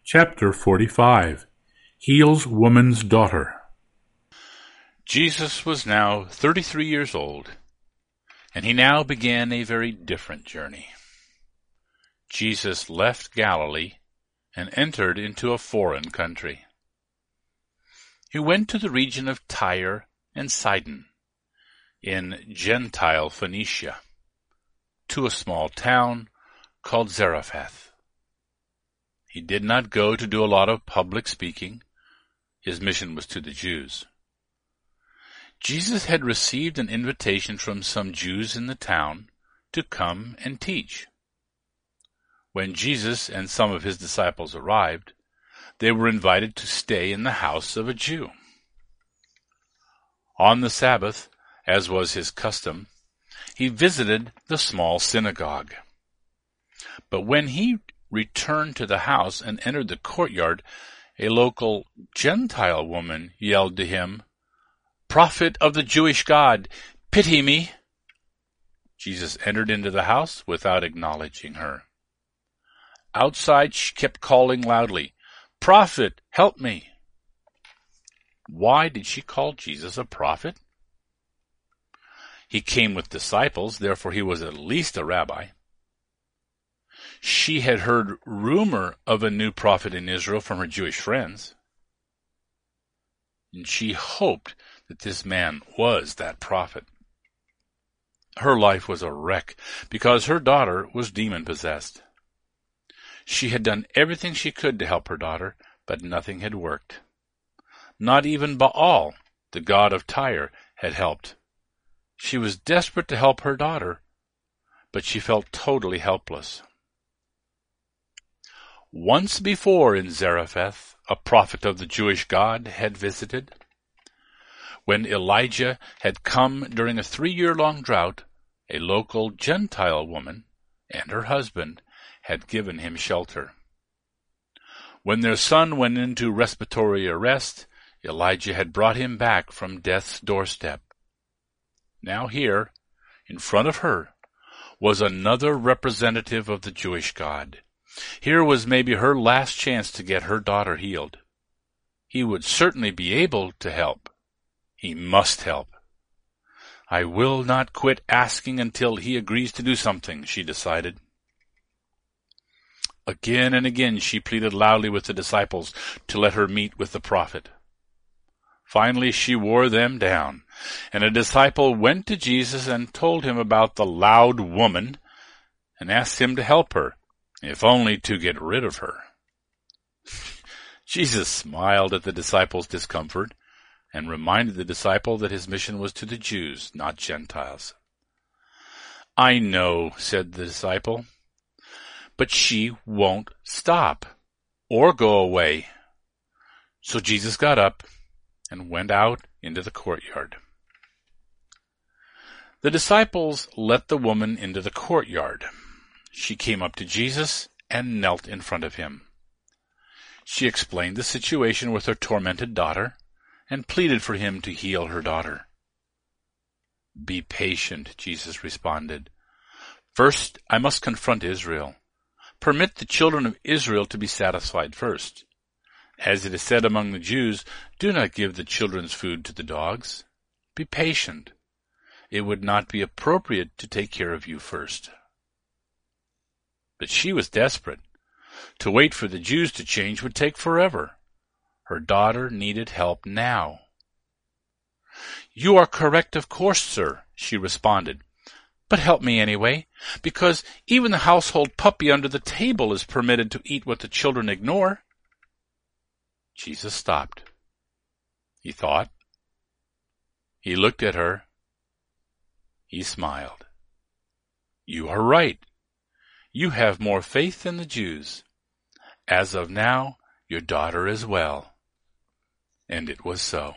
Chapter 45 Heals Woman's Daughter. Jesus was now 33 years old, and he now began a very different journey. Jesus left Galilee and entered into a foreign country. He went to the region of Tyre and Sidon, in Gentile Phoenicia, to a small town called Zarephath. He did not go to do a lot of public speaking. His mission was to the Jews. Jesus had received an invitation from some Jews in the town to come and teach. When Jesus and some of his disciples arrived, they were invited to stay in the house of a Jew. On the Sabbath, as was his custom, he visited the small synagogue. But when he returned to the house and entered the courtyard, a local Gentile woman yelled to him, "Prophet of the Jewish God, pity me!" Jesus entered into the house without acknowledging her. Outside, she kept calling loudly, "Prophet, help me!" Why did she call Jesus a prophet? He came with disciples, therefore he was at least a rabbi. She had heard rumor of a new prophet in Israel from her Jewish friends, and she hoped that this man was that prophet. Her life was a wreck because her daughter was demon-possessed. She had done everything she could to help her daughter, but nothing had worked. Not even Baal, the god of Tyre, had helped. She was desperate to help her daughter, but she felt totally helpless. Once before in Zarephath, a prophet of the Jewish God had visited. When Elijah had come during a 3-year-long drought, a local Gentile woman and her husband had given him shelter. When their son went into respiratory arrest, Elijah had brought him back from death's doorstep. Now here, in front of her, was another representative of the Jewish God. Here was maybe her last chance to get her daughter healed. He would certainly be able to help. He must help. I will not quit asking until he agrees to do something, she decided. Again and again she pleaded loudly with the disciples to let her meet with the prophet. Finally she wore them down, and a disciple went to Jesus and told him about the loud woman and asked him to help her, if only to get rid of her. Jesus smiled at the disciple's discomfort and reminded the disciple that his mission was to the Jews, not Gentiles. "I know," said the disciple, "but she won't stop or go away." So Jesus got up and went out into the courtyard. The disciples let the woman into the courtyard. She came up to Jesus and knelt in front of him. She explained the situation with her tormented daughter and pleaded for him to heal her daughter. "Be patient," Jesus responded. "First, I must confront Israel. Permit the children of Israel to be satisfied first. As it is said among the Jews, do not give the children's food to the dogs. Be patient. It would not be appropriate to take care of you first." But she was desperate. To wait for the Jews to change would take forever. Her daughter needed help now. "You are correct, of course, sir," she responded. "But help me anyway, because even the household puppy under the table is permitted to eat what the children ignore." Jesus stopped. He thought. He looked at her. He smiled. "You are right. You have more faith than the Jews. As of now, your daughter is well." And it was so.